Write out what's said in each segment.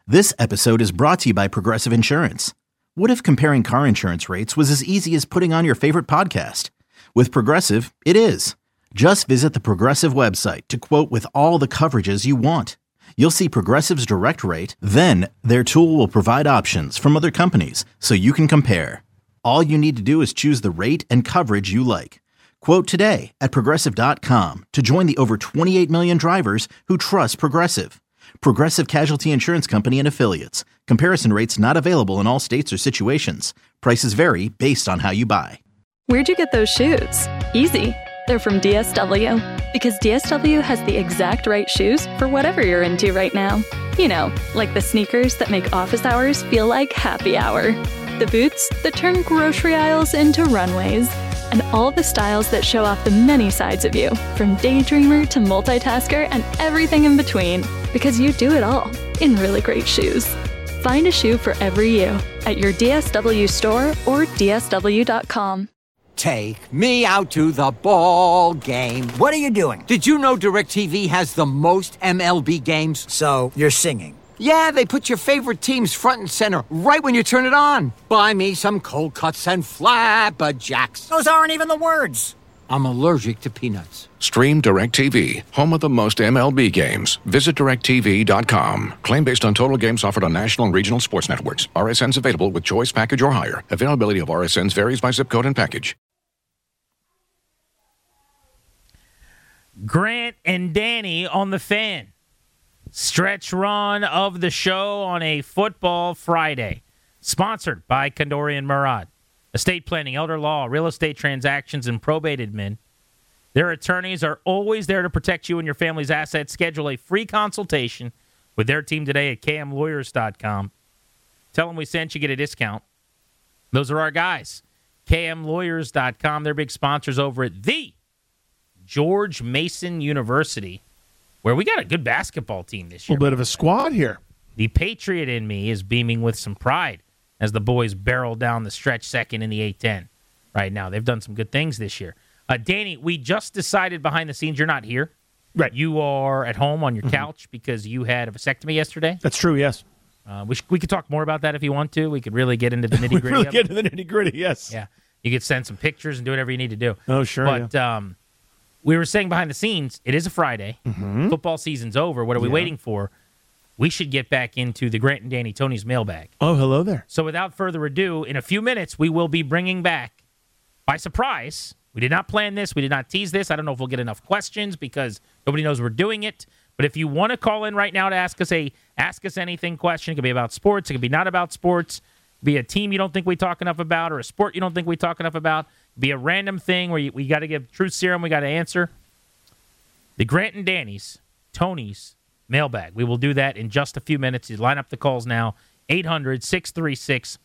This episode is brought to you by Progressive Insurance. What if comparing car insurance rates was as easy as putting on your favorite podcast? With Progressive, it is. Just visit the Progressive website to quote with all the coverages you want. You'll see Progressive's direct rate, then their tool will provide options from other companies so you can compare. All you need to do is choose the rate and coverage you like. Quote today at Progressive.com to join the over 28 million drivers who trust Progressive. Progressive Casualty Insurance Company and Affiliates. Comparison rates not available in all states or situations. Prices vary based on how you buy. Where'd you get those shoes? Easy. They're from DSW. Because DSW has the exact right shoes for whatever you're into right now. You know, like the sneakers that make office hours feel like happy hour. The boots that turn grocery aisles into runways. And all the styles that show off the many sides of you, from daydreamer to multitasker and everything in between. Because you do it all in really great shoes. Find a shoe for every you at your DSW store or DSW.com. Take me out to the ball game. What are you doing? Did you know DirecTV has the most MLB games? So, you're singing. Yeah, they put your favorite teams front and center right when you turn it on. Buy me some cold cuts and flapjacks. Those aren't even the words. I'm allergic to peanuts. Stream DirecTV, home of the most MLB games. Visit DirecTV.com. Claim based on total games offered on national and regional sports networks. RSNs available with choice package or higher. Availability of RSNs varies by zip code and package. Grant and Danny on the Fan. Stretch run of the show on a football Friday. Sponsored by Kandori and Murad. Estate planning, elder law, real estate transactions, and probate admin. Their attorneys are always there to protect you and your family's assets. Schedule a free consultation with their team today at kmlawyers.com. Tell them we sent you, get a discount. Those are our guys. kmlawyers.com. They're big sponsors over at the George Mason University, where we got a good basketball team this year. A little bit of a squad here. The Patriot in me is beaming with some pride as the boys barrel down the stretch second in the A-10 right now. They've done some good things this year. Danny, we just decided behind the scenes you're not here. Right. You are at home on your couch because you had a vasectomy yesterday. That's true, yes. We could talk more about that if you want to. We could really get into the nitty-gritty really of get it. into the nitty-gritty, yes. Yeah. You could send some pictures and do whatever you need to do. Oh, sure, But we were saying behind the scenes, it is a Friday. Mm-hmm. Football season's over. What are we waiting for? We should get back into the Grant and Danny Tony's mailbag. Oh, hello there. So without further ado, in a few minutes, we will be bringing back, by surprise, we did not plan this, we did not tease this. I don't know if we'll get enough questions because nobody knows we're doing it. But if you want to call in right now to ask us anything question, it could be about sports, it could be not about sports, it could be a team you don't think we talk enough about or a sport you don't think we talk enough about, it could be a random thing where we got to give truth serum, we got to answer. The Grant and Danny's, Tony's mailbag. We will do that in just a few minutes. You line up the calls now. 800-636-1067,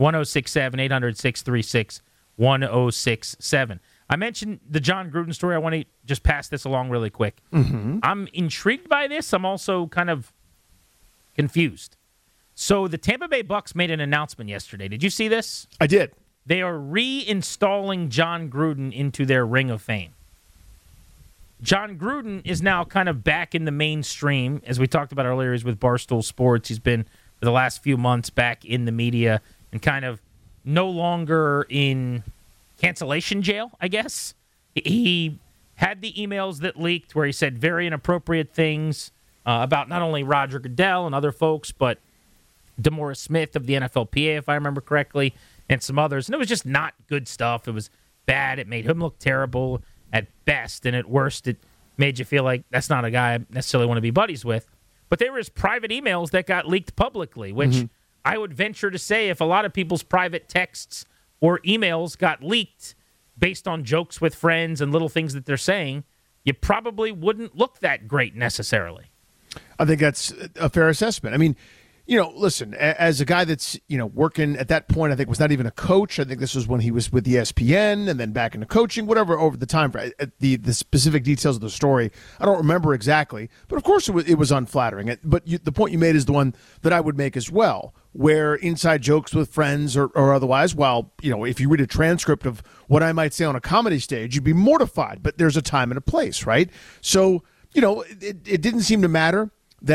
800-636-1067. I mentioned the John Gruden story. I want to just pass this along really quick. Mm-hmm. I'm intrigued by this. I'm also kind of confused. So the Tampa Bay Bucks made an announcement yesterday. Did you see this? I did. They are reinstalling John Gruden into their Ring of Fame. John Gruden is now kind of back in the mainstream. As we talked about earlier, he's with Barstool Sports. He's been, for the last few months, back in the media and kind of no longer in cancellation jail, I guess. He had the emails that leaked where he said very inappropriate things about not only Roger Goodell and other folks, but DeMaurice Smith of the NFLPA, if I remember correctly, and some others. And it was just not good stuff. It was bad. It made him look terrible at best, and at worst, it made you feel like that's not a guy I necessarily want to be buddies with. But there was private emails that got leaked publicly, which I would venture to say if a lot of people's private texts or emails got leaked based on jokes with friends and little things that they're saying, you probably wouldn't look that great necessarily. I think that's a fair assessment. I mean, you know, listen, as a guy that's, you know, working at that point, I think was not even a coach. I think this was when he was with ESPN and then back into coaching, whatever, over the time. The specific details of the story, I don't remember exactly. But, of course, it was unflattering. But the point you made is the one that I would make as well, where inside jokes with friends or otherwise, while, you know, if you read a transcript of what I might say on a comedy stage, you'd be mortified. But there's a time and a place, right? So, you know, it didn't seem to matter that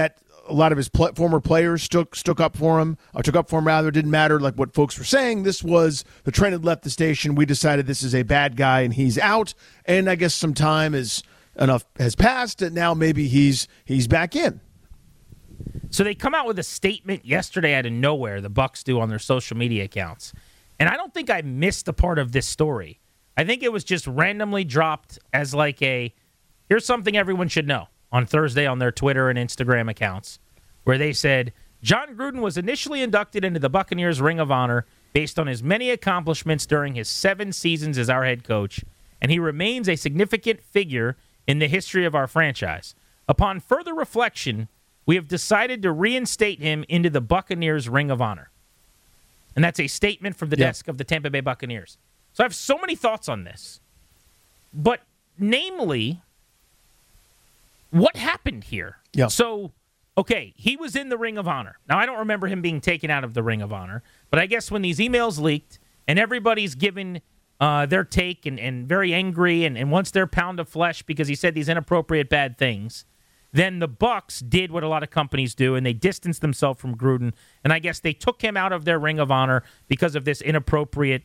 a lot of his former players took up for him. It didn't matter like what folks were saying. This was the train had left the station. We decided this is a bad guy and he's out. And I guess some time has passed, and now maybe he's back in. So they come out with a statement yesterday out of nowhere, the Bucs do, on their social media accounts. And I don't think I missed a part of this story. I think it was just randomly dropped as like here's something everyone should know on Thursday on their Twitter and Instagram accounts, where they said, Jon Gruden was initially inducted into the Buccaneers Ring of Honor based on his many accomplishments during his 7 seasons as our head coach, and he remains a significant figure in the history of our franchise. Upon further reflection, we have decided to reinstate him into the Buccaneers Ring of Honor. And that's a statement from the desk of the Tampa Bay Buccaneers. So I have so many thoughts on this. But namely, what happened here? Yeah. So, okay, he was in the Ring of Honor. Now, I don't remember him being taken out of the Ring of Honor, but I guess when these emails leaked and everybody's given their take and very angry and wants their pound of flesh because he said these inappropriate bad things, then the Bucs did what a lot of companies do, and they distanced themselves from Gruden, and I guess they took him out of their Ring of Honor because of this inappropriate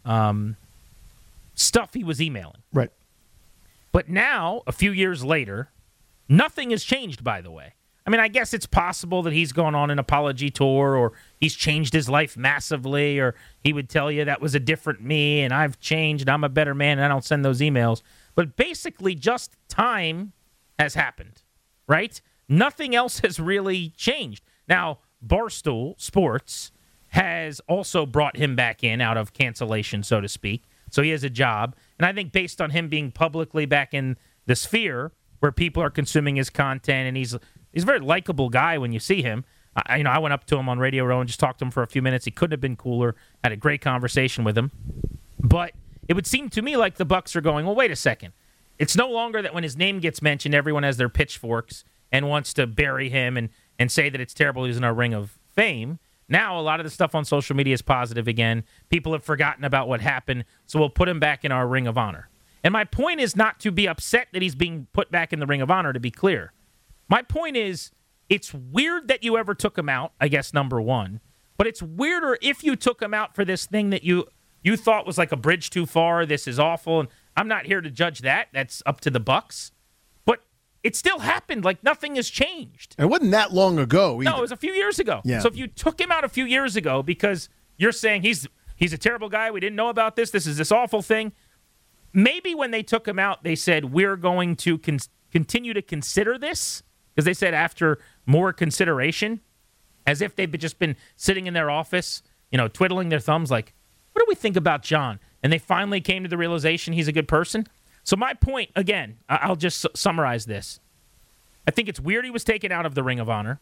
stuff he was emailing. Right. But now, a few years later, nothing has changed, by the way. I mean, I guess it's possible that he's gone on an apology tour, or he's changed his life massively, or he would tell you that was a different me, and I've changed, and I'm a better man, and I don't send those emails. But basically, just time has happened, right? Nothing else has really changed. Now, Barstool Sports has also brought him back in out of cancellation, so to speak. So he has a job. And I think based on him being publicly back in the sphere where people are consuming his content, and he's a very likable guy when you see him. I went up to him on Radio Row and just talked to him for a few minutes. He couldn't have been cooler. Had a great conversation with him. But it would seem to me like the Bucs are going, well, wait a second. It's no longer that when his name gets mentioned, everyone has their pitchforks and wants to bury him and say that it's terrible he's in our Ring of Fame. Now, a lot of the stuff on social media is positive again. People have forgotten about what happened, so we'll put him back in our Ring of Honor. And my point is not to be upset that he's being put back in the Ring of Honor, to be clear. My point is, it's weird that you ever took him out, I guess, number one. But it's weirder if you took him out for this thing that you thought was like a bridge too far, this is awful, and I'm not here to judge that. That's up to the Bucs. But it still happened. Like, nothing has changed. It wasn't that long ago either. No, it was a few years ago. Yeah. So if you took him out a few years ago because you're saying he's a terrible guy, we didn't know about this is this awful thing, maybe when they took him out, they said, we're going to continue to consider this, because they said after more consideration, as if they've just been sitting in their office, twiddling their thumbs like, what do we think about John? And they finally came to the realization he's a good person. So my point, again, I'll just summarize this. I think it's weird he was taken out of the Ring of Honor.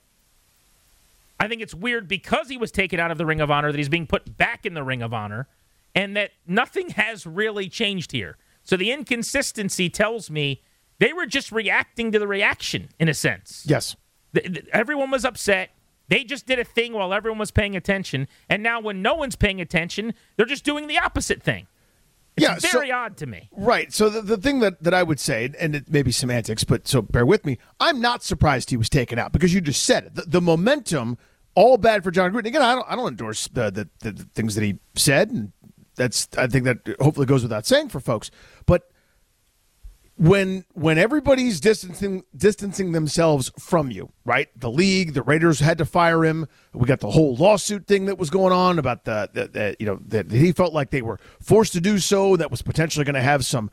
I think it's weird because he was taken out of the Ring of Honor that he's being put back in the Ring of Honor, and that nothing has really changed here. So the inconsistency tells me they were just reacting to the reaction, in a sense. Yes. Everyone was upset. They just did a thing while everyone was paying attention, and now when no one's paying attention, they're just doing the opposite thing. It's very odd to me. Right. So the thing that I would say, and it may be semantics, but so bear with me, I'm not surprised he was taken out because you just said it. The momentum, all bad for Jon Gruden. Again, I don't endorse the things that he said, and I think that hopefully goes without saying for folks. But when everybody's distancing themselves from you, right? The league, the Raiders had to fire him. We got the whole lawsuit thing that was going on about that he felt like they were forced to do so. That was potentially going to have some,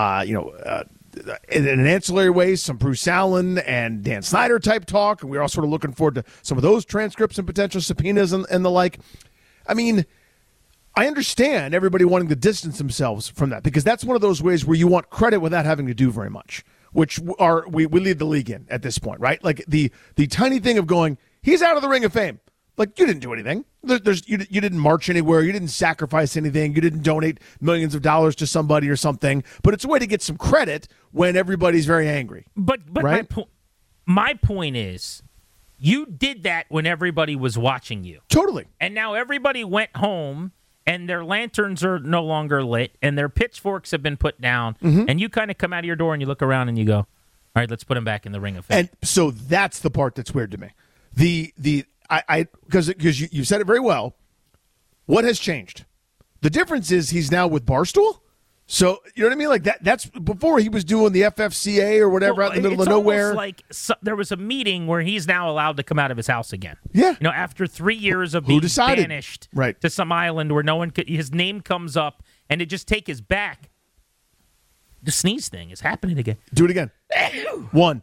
in an ancillary way, some Bruce Allen and Dan Snyder type talk. And we were all sort of looking forward to some of those transcripts and potential subpoenas and the like. I mean, I understand everybody wanting to distance themselves from that because that's one of those ways where you want credit without having to do very much, which we lead the league in at this point, right? Like the tiny thing of going, he's out of the Ring of Fame. Like, you didn't do anything. You didn't march anywhere. You didn't sacrifice anything. You didn't donate millions of dollars to somebody or something. But it's a way to get some credit when everybody's very angry. But right? my point is, you did that when everybody was watching you. Totally. And now everybody went home, and their lanterns are no longer lit, and their pitchforks have been put down, and you kind of come out of your door and you look around and you go, all right, let's put him back in the Ring of Fame. And so that's the part that's weird to me. Because you said it very well. What has changed? The difference is he's now with Barstool. So you know what I mean? Like that's before he was doing the FFCA or whatever out in the middle of nowhere. It's like there was a meeting where he's now allowed to come out of his house again. Yeah. After 3 years of being banished right. to some island where no one could, his name comes up, and to just take his back. The sneeze thing is happening again. Do it again. 1.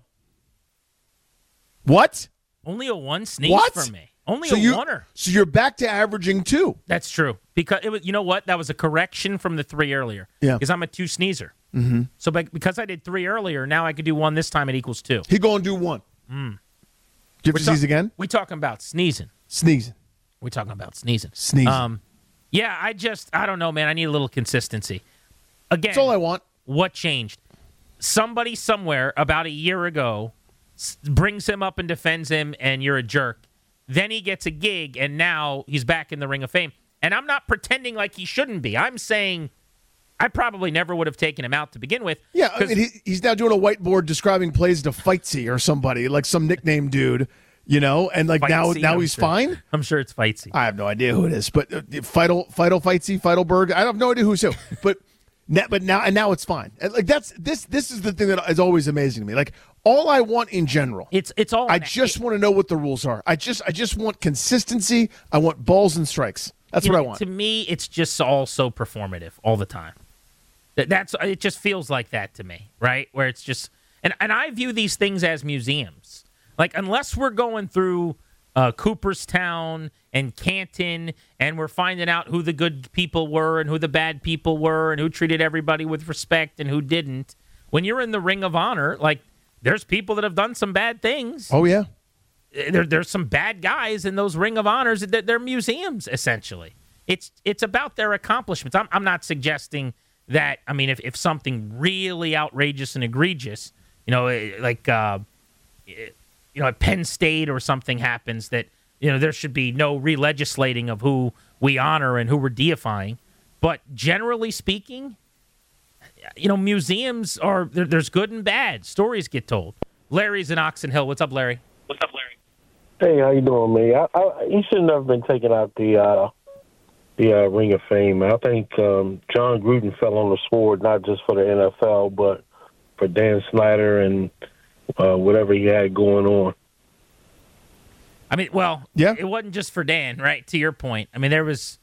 What? Only a 1 sneeze for me. Only a oneer. So you're back to averaging 2. That's true. Because it was, you know what? That was a correction from the 3 earlier. Yeah. Because I'm a 2 sneezer. Mm-hmm. So because I did 3 earlier, now I could do 1 this time. It equals 2. He going to do 1. Do you have to sneeze again? We talking about sneezing. We're talking about sneezing. Yeah, I don't know, man. I need a little consistency. Again, that's all I want. What changed? Somebody somewhere about a year ago brings him up and defends him, and you're a jerk. Then he gets a gig, and now he's back in the Ring of Fame. And I'm not pretending like he shouldn't be. I'm saying I probably never would have taken him out to begin with. Yeah, I mean, he's now doing a whiteboard describing plays to Fightsy or somebody, like some nickname dude, and like Fightsy, now he's fine? I'm sure it's Fightsy. I have no idea who it is, but Fightsy, Feidelberg, I have no idea who's who. But now it's fine. Like this is the thing that is always amazing to me. Like all I want in general, it's all. I just want to know what the rules are. I just want consistency. I want balls and strikes. That's what I want. To me, it's just all so performative all the time. It just feels like that to me, right? Where it's just and I view these things as museums. Like unless we're going through Cooperstown and Canton, and we're finding out who the good people were and who the bad people were and who treated everybody with respect and who didn't. When you're in the Ring of Honor, like there's people that have done some bad things. Oh, yeah. There's some bad guys in those Ring of Honors. They're museums, essentially. It's about their accomplishments. I'm not suggesting that, I mean, if something really outrageous and egregious, like at Penn State or something happens that, there should be no re-legislating of who we honor and who we're deifying. But generally speaking, museums are, there's good and bad. Stories get told. Larry's in Oxon Hill. What's up, Larry? Hey, how you doing, man? He shouldn't have been taking out the Ring of Fame. I think John Gruden fell on the sword, not just for the NFL, but for Dan Snyder and whatever he had going on. I mean, yeah. It wasn't just for Dan, right? To your point. I mean, there was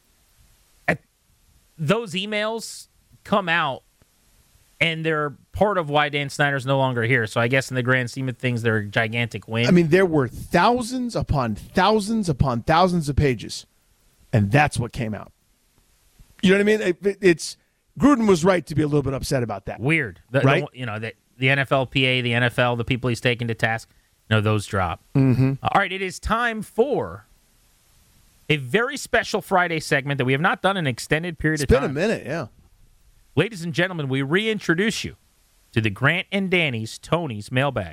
those emails come out, and they're part of why Dan Snyder's no longer here. So I guess in the grand scheme of things, they're a gigantic win. I mean, there were thousands upon thousands upon thousands of pages, and that's what came out. You know what I mean? It's Gruden was right to be a little bit upset about that. Weird, right? The NFLPA, the NFL, the people he's taken to task. Those drop. Mm-hmm. All right, it is time for a very special Friday segment that we have not done in an extended period of time. It's been a minute, yeah. Ladies and gentlemen, we reintroduce you to the Grant and Danny's Tony's Mailbag.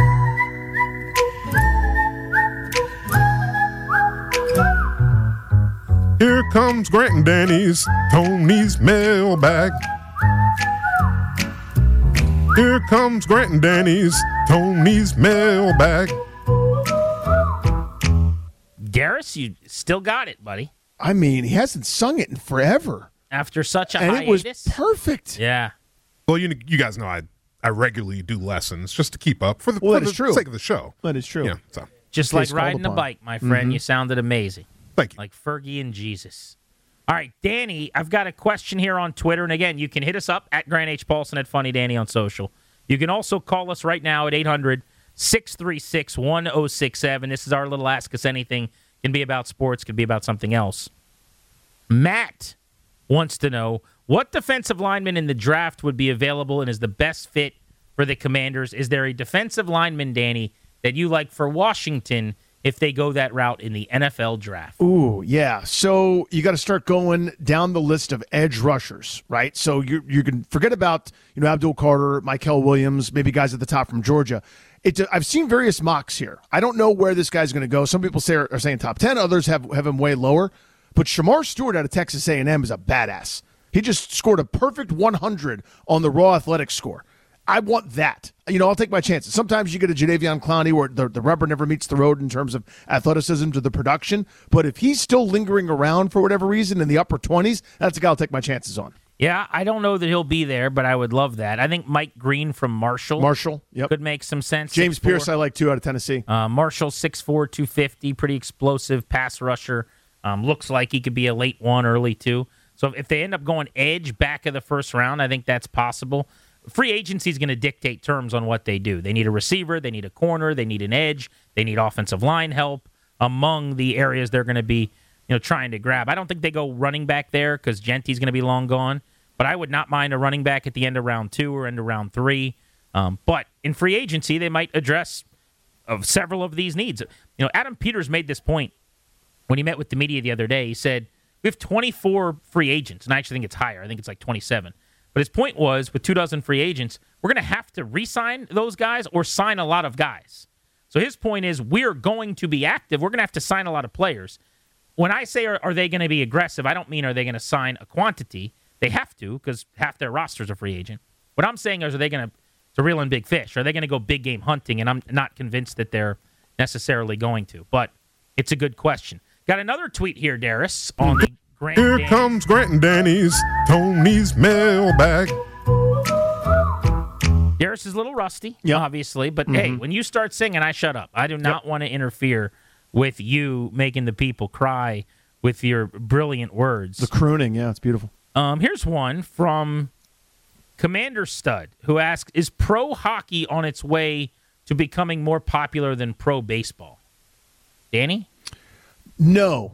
Here comes Grant and Danny's Tony's Mailbag. Here comes Grant and Danny's Tony's Mailbag. Garris, you still got it, buddy. I mean, he hasn't sung it in forever. After such a hiatus. And it was perfect. Yeah. Well, you guys know I regularly do lessons just to keep up for the sake of the show. That is true. Yeah, so. Just like riding a bike, my friend. Mm-hmm. You sounded amazing. Thank you. Like Fergie and Jesus. All right, Danny, I've got a question here on Twitter. And again, you can hit us up at Grant H. Paulson, at Funny Danny on social. You can also call us right now at 800-636-1067. This is our little Ask Us Anything. Can be about sports, can be about something else. Matt wants to know, what defensive lineman in the draft would be available and is the best fit for the Commanders? Is there a defensive lineman, Danny, that you like for Washington if they go that route in the NFL draft? Ooh, yeah. So you got to start going down the list of edge rushers, right? So you can forget about Abdul Carter, Mykel Williams, maybe guys at the top from Georgia. I've seen various mocks here. I don't know where this guy's going to go. Some people are saying top 10. Others have him way lower. But Shamar Stewart out of Texas A&M is a badass. He just scored a perfect 100 on the raw athletic score. I want that. I'll take my chances. Sometimes you get a Jadeveon Clowney where the rubber never meets the road in terms of athleticism to the production. But if he's still lingering around for whatever reason in the upper 20s, that's a guy I'll take my chances on. Yeah, I don't know that he'll be there, but I would love that. I think Mike Green from Marshall yep. could make some sense. James 6'4". Pierce I like too out of Tennessee. Marshall 6'4", 250, pretty explosive pass rusher. Looks like he could be a late 1, early 2. So if they end up going edge back of the first round, I think that's possible. Free agency is going to dictate terms on what they do. They need a receiver, they need a corner, they need an edge, they need offensive line help among the areas they're going to be trying to grab. I don't think they go running back there because Genty's going to be long gone, but I would not mind a running back at the end of round 2 or end of round 3. But in free agency, they might address several of these needs. Adam Peters made this point when he met with the media the other day. He said, we have 24 free agents, and I actually think it's higher. I think it's like 27. But his point was, with 24 free agents, we're going to have to re-sign those guys or sign a lot of guys. So his point is, we're going to be active. We're going to have to sign a lot of players. When I say, are they going to be aggressive, I don't mean are they going to sign a quantity. They have to, because half their roster's a free agent. What I'm saying is, are they going to reel in big fish? Are they going to go big game hunting? And I'm not convinced that they're necessarily going to. But it's a good question. Got another tweet here, Darius, on the Grant Here comes Grant and Danny's Tony's mailbag. Darius is a little rusty, obviously, but hey, when you start singing, I shut up. I do not want to interfere with you making the people cry with your brilliant words. The crooning, yeah, it's beautiful. Here's one from Commander Stud, who asks, is pro hockey on its way to becoming more popular than pro baseball? Danny? No.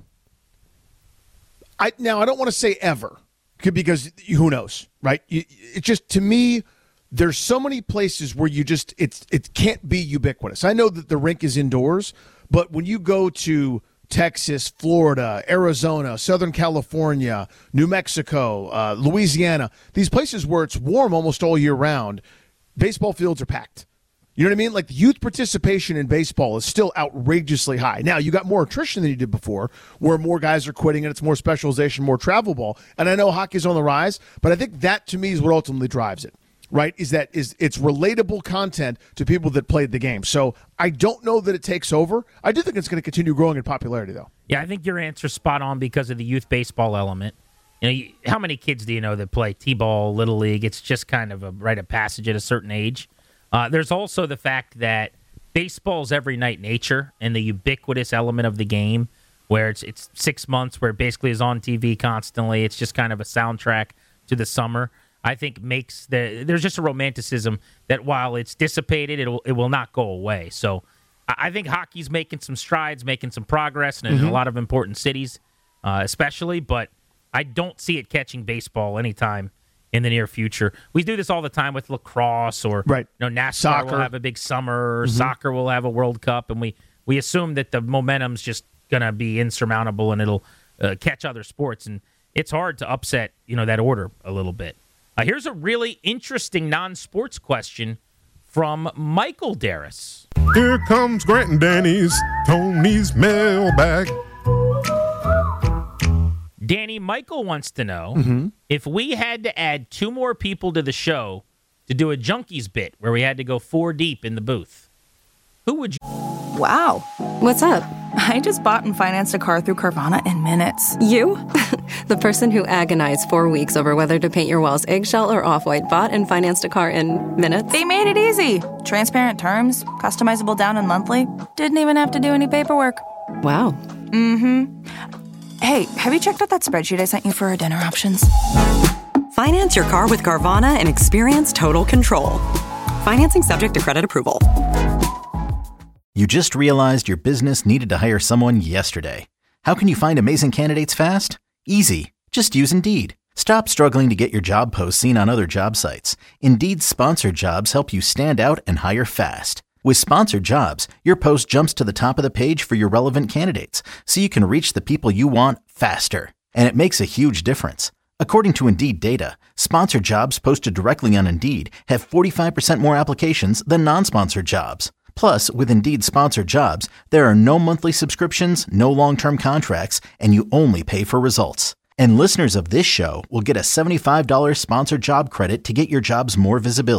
I don't want to say ever, because who knows, right? It just, to me, there's so many places where it can't be ubiquitous. I know that the rink is indoors, but when you go to Texas, Florida, Arizona, Southern California, New Mexico, Louisiana, these places where it's warm almost all year round, baseball fields are packed. You know what I mean? Like, the youth participation in baseball is still outrageously high. Now, you got more attrition than you did before, where more guys are quitting and it's more specialization, more travel ball. And I know hockey's on the rise, but I think that, to me, is what ultimately drives it, right? Is it's relatable content to people that played the game. So I don't know that it takes over. I do think it's going to continue growing in popularity, though. Yeah, I think your answer's spot on because of the youth baseball element. How many kids do you know that play T-ball, Little League? It's just kind of a rite of passage at a certain age. There's also the fact that baseball's every night nature and the ubiquitous element of the game where it's 6 months where it basically is on TV constantly. It's just kind of a soundtrack to the summer. I think there's just a romanticism that while it's dissipated, it will not go away. So I think hockey's making some strides, making some progress in a lot of important cities, especially, but I don't see it catching baseball anytime in the near future. We do this all the time with lacrosse or NASCAR soccer will have a big summer, or soccer will have a World Cup, and we assume that the momentum's just going to be insurmountable and it'll catch other sports, and it's hard to upset that order a little bit. Here's a really interesting non-sports question from Michael Darris. Here comes Grant and Danny's Tony's mailbag. Danny, Michael wants to know if we had to add 2 more people to the show to do a Junkies bit where we had to go 4 deep in the booth, who would you? Wow. What's up? I just bought and financed a car through Carvana in minutes. You? The person who agonized 4 weeks over whether to paint your walls eggshell or off-white bought and financed a car in minutes? They made it easy. Transparent terms, customizable down and monthly. Didn't even have to do any paperwork. Wow. Hey, have you checked out that spreadsheet I sent you for our dinner options? Finance your car with Carvana and experience total control. Financing subject to credit approval. You just realized your business needed to hire someone yesterday. How can you find amazing candidates fast? Easy. Just use Indeed. Stop struggling to get your job posts seen on other job sites. Indeed's sponsored jobs help you stand out and hire fast. With sponsored jobs, your post jumps to the top of the page for your relevant candidates, so you can reach the people you want faster. And it makes a huge difference. According to Indeed data, sponsored jobs posted directly on Indeed have 45% more applications than non-sponsored jobs. Plus, with Indeed sponsored jobs, there are no monthly subscriptions, no long-term contracts, and you only pay for results. And listeners of this show will get a $75 sponsored job credit to get your jobs more visibility.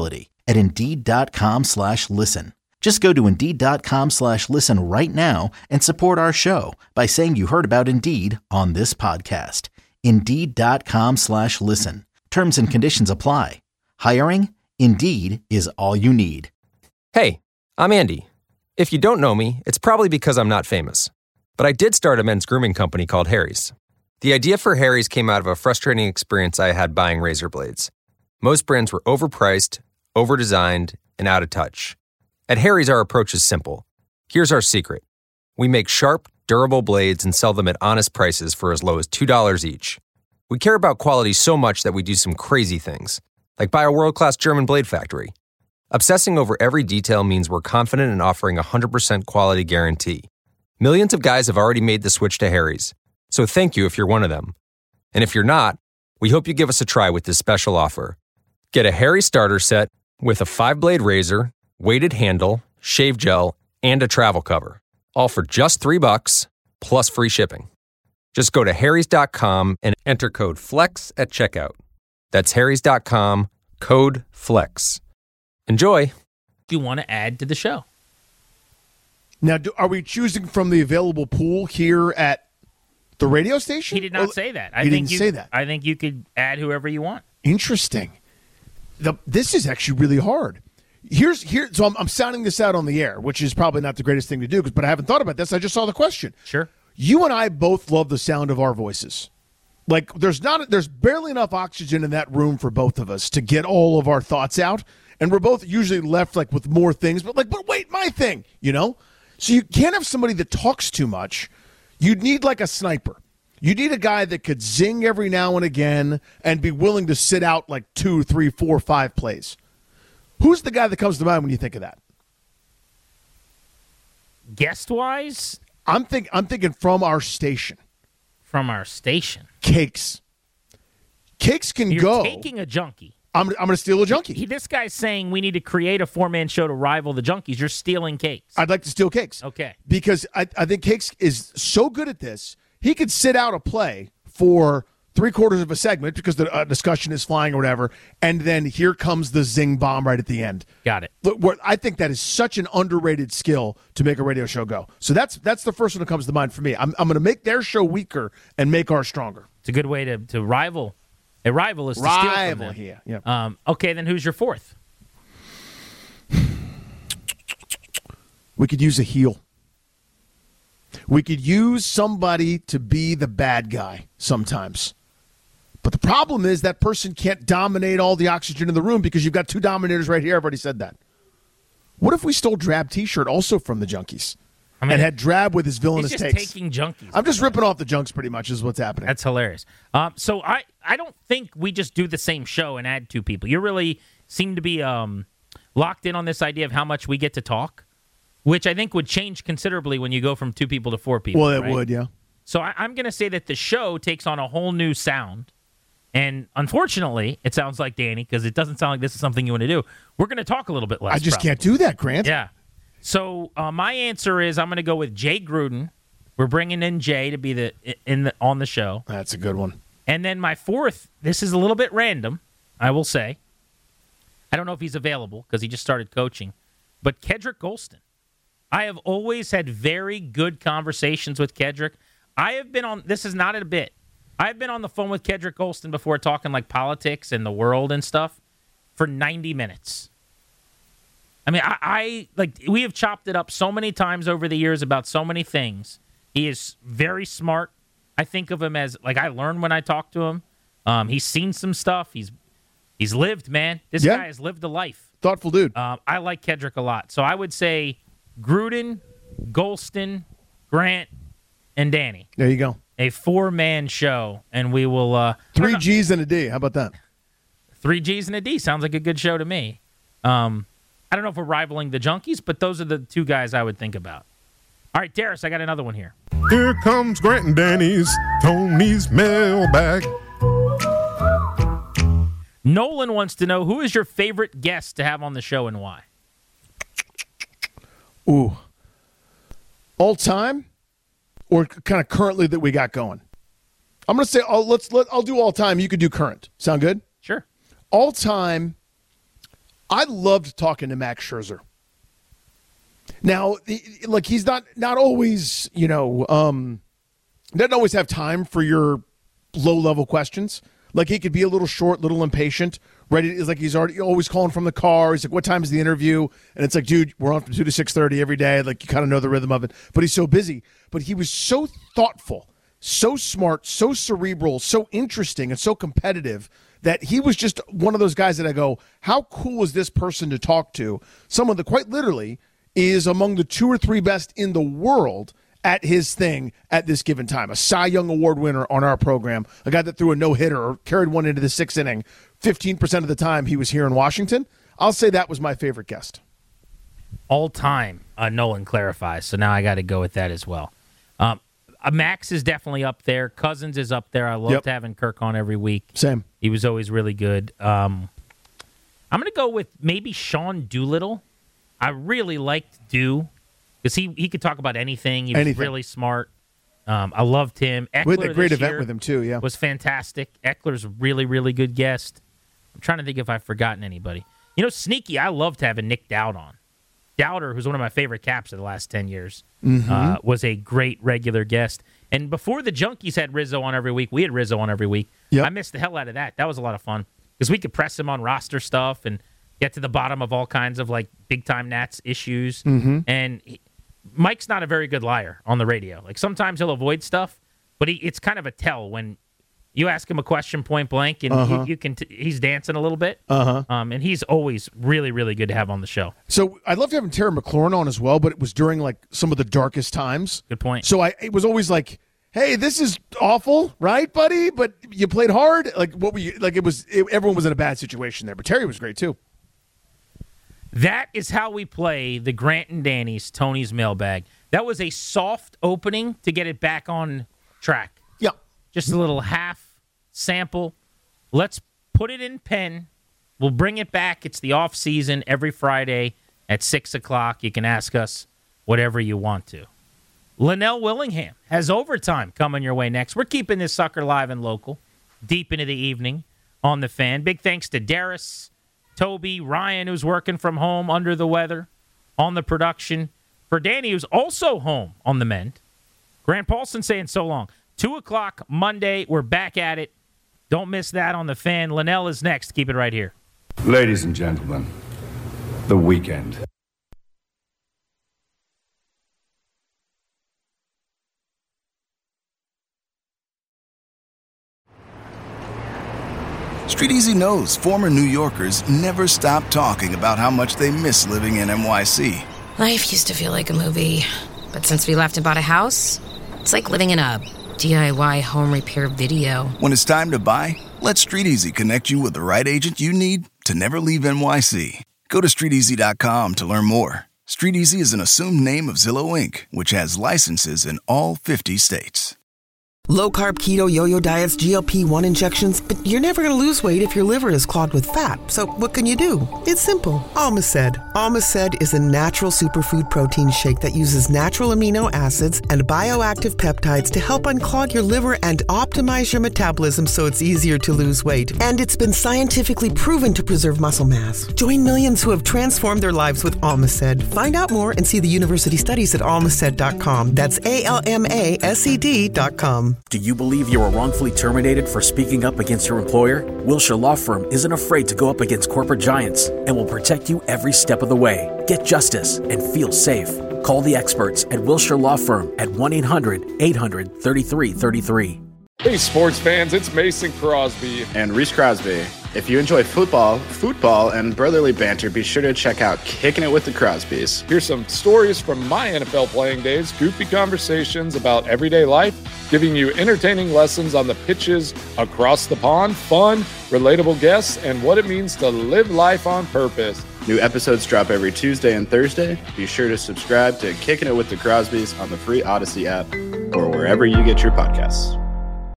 at Indeed.com/listen. Just go to Indeed.com/listen right now and support our show by saying you heard about Indeed on this podcast. Indeed.com/listen. Terms and conditions apply. Hiring? Indeed is all you need. Hey, I'm Andy. If you don't know me, it's probably because I'm not famous. But I did start a men's grooming company called Harry's. The idea for Harry's came out of a frustrating experience I had buying razor blades. Most brands were overpriced, overdesigned, and out of touch. At Harry's, our approach is simple. Here's our secret. We make sharp, durable blades and sell them at honest prices for as low as $2 each. We care about quality so much that we do some crazy things, like buy a world-class German blade factory. Obsessing over every detail means we're confident in offering a 100% quality guarantee. Millions of guys have already made the switch to Harry's, so thank you if you're one of them. And if you're not, we hope you give us a try with this special offer. Get a Harry's starter set with a 5-blade razor, weighted handle, shave gel, and a travel cover, all for just $3 plus free shipping. Just go to harrys.com and enter code FLEX at checkout. That's harrys.com, code FLEX. Enjoy. You want to add to the show. Now, are we choosing from the available pool here at the radio station? He did not say that. He didn't say that. I think you could add whoever you want. Interesting. This is actually really hard. So I'm sounding this out on the air, which is probably not the greatest thing to do, but I haven't thought about this. I just saw the question. Sure. You and I both love the sound of our voices. Like, there's barely enough oxygen in that room for both of us to get all of our thoughts out, and we're both usually left like with more things, but wait, my thing, you know? So you can't have somebody that talks too much. You'd need like a sniper. You need a guy that could zing every now and again and be willing to sit out like 2, 3, 4, 5 plays. Who's the guy that comes to mind when you think of that? Guest-wise? I'm thinking from our station. From our station? Cakes. Cakes can go. You're taking a junkie. I'm going to steal a junkie. This guy's saying we need to create a 4-man show to rival the junkies. You're stealing Cakes. I'd like to steal Cakes. Okay. Because I think Cakes is so good at this, he could sit out a play for 3/4 of a segment because the discussion is flying or whatever, and then here comes the zing bomb right at the end. Got it. Look, I think that is such an underrated skill to make a radio show go. So that's the first one that comes to mind for me. I'm going to make their show weaker and make ours stronger. It's a good way to rival. A rival is to steal from them. Here. Yeah. Okay, then who's your fourth? We could use a heel. We could use somebody to be the bad guy sometimes. But the problem is that person can't dominate all the oxygen in the room because you've got 2 dominators right here. I've already said that. What if we stole Drab T-shirt also from the Junkies? And had Drab with his villainous he's just takes. Taking junkies. I'm just ripping off the junks pretty much is what's happening. That's hilarious. So I don't think we just do the same show and add 2 people. You really seem to be locked in on this idea of how much we get to talk, which I think would change considerably when you go from 2 people to 4 people. Well, it would, yeah. So I'm going to say that the show takes on a whole new sound. And unfortunately, it sounds like Danny, because it doesn't sound like this is something you want to do. We're going to talk a little bit less. I just can't do that, Grant. Yeah. So my answer is I'm going to go with Jay Gruden. We're bringing in Jay to be on the show. That's a good one. And then my fourth, this is a little bit random, I will say. I don't know if he's available because he just started coaching. But Kedrick Golston. I have always had very good conversations with Kedrick. I have been on, this is not a bit, I've been on the phone with Kedrick Golston before talking like politics and the world and stuff for 90 minutes. I mean, I we have chopped it up so many times over the years about so many things. He is very smart. I think of him as, like, I learn when I talk to him. He's seen some stuff. He's lived, man. This guy has lived a life. Thoughtful dude. I like Kedrick a lot. So I would say Gruden, Golston, Grant, and Danny. There you go. A 4-man show, and we will... 3 G's and a D. How about that? 3 G's and a D. Sounds like a good show to me. I don't know if we're rivaling the Junkies, but those are the 2 guys I would think about. All right, Darius, I got another one here. Here comes Grant and Danny's Tony's mailbag. Nolan wants to know, who is your favorite guest to have on the show and why? Ooh. All time or kind of currently that we got going? I'm going to say I'll do all time. You could do current. Sound good? Sure. All time, I loved talking to Max Scherzer. Now, he's not always, doesn't always have time for your low-level questions. Like, he could be a little short, little impatient. Ready? It's like he's always calling from the car. He's like, what time is the interview? And it's like, dude, we're on from 2 to 6:30 every day. Like, you kind of know the rhythm of it. But he's so busy. But he was so thoughtful, so smart, so cerebral, so interesting, and so competitive that he was just one of those guys that I go, how cool is this person to talk to? Someone that quite literally is among the 2 or 3 best in the world at his thing at this given time. A Cy Young Award winner on our program, a guy that threw a no-hitter or carried one into the 6th inning 15% of the time he was here in Washington. I'll say that was my favorite guest. All time, Nolan clarifies, so now I got to go with that as well. Max is definitely up there. Cousins is up there. I loved having Kirk on every week. Same. He was always really good. I'm going to go with maybe Sean Doolittle. I really liked Do because he could talk about anything. He was really smart. I loved him. Eckler we had a great event with him, too, yeah. Was fantastic. Eckler's a really, really good guest. I'm trying to think if I've forgotten anybody. Sneaky, I loved having Nick Dowd on. Dowder, who's one of my favorite caps of the last 10 years, was a great regular guest. And before the Junkies had Rizzo on every week, we had Rizzo on every week. Yep. I missed the hell out of that. That was a lot of fun because we could press him on roster stuff and get to the bottom of all kinds of big-time Nats issues. And Mike's not a very good liar on the radio. Sometimes he'll avoid stuff, but it's kind of a tell when you ask him a question point blank and he's dancing a little bit. And he's always really, really good to have on the show. So I loved having Terry McLaurin on as well, but it was during some of the darkest times. Good point. So it was always like, hey, this is awful, right, buddy? But you played hard. Everyone was in a bad situation there, but Terry was great too. That is how we play the Grant and Danny's Tony's Mailbag. That was a soft opening to get it back on track. Yeah. Just a little half sample. Let's put it in pen. We'll bring it back. It's the off season every Friday at 6 o'clock. You can ask us whatever you want to. Linnell Willingham has overtime coming your way next. We're keeping this sucker live and local deep into the evening on The Fan. Big thanks to Darius, Toby, Ryan, who's working from home under the weather on the production. For Danny, who's also home on the mend. Grant Paulson saying so long. 2 o'clock Monday, we're back at it. Don't miss that on The Fan. Linnell is next. Keep it right here. Ladies and gentlemen, the weekend. Street Easy knows former New Yorkers never stop talking about how much they miss living in NYC. Life used to feel like a movie, but since we left and bought a house, it's like living in a DIY home repair video. When it's time to buy, let Street Easy connect you with the right agent you need to never leave NYC. Go to StreetEasy.com to learn more. Street Easy is an assumed name of Zillow Inc., which has licenses in all 50 states. Low-carb, keto, yo-yo diets, GLP-1 injections, but you're never going to lose weight if your liver is clogged with fat. So what can you do? It's simple. Almaced. Almaced is a natural superfood protein shake that uses natural amino acids and bioactive peptides to help unclog your liver and optimize your metabolism so it's easier to lose weight. And it's been scientifically proven to preserve muscle mass. Join millions who have transformed their lives with Almaced. Find out more and see the university studies at almaced.com. That's ALMASED.com. Do you believe you were wrongfully terminated for speaking up against your employer? Wilshire Law Firm isn't afraid to go up against corporate giants and will protect you every step of the way. Get justice and feel safe. Call the experts at Wilshire Law Firm at 1-800-800-3333. Hey, sports fans, it's Mason Crosby. And Reese Crosby. If you enjoy football, and brotherly banter, be sure to check out Kicking It with the Crosbys. Here's some stories from my NFL playing days, goofy conversations about everyday life, giving you entertaining lessons on the pitches across the pond, fun, relatable guests, and what it means to live life on purpose. New episodes drop every Tuesday and Thursday. Be sure to subscribe to Kicking It with the Crosbys on the free Odyssey app or wherever you get your podcasts.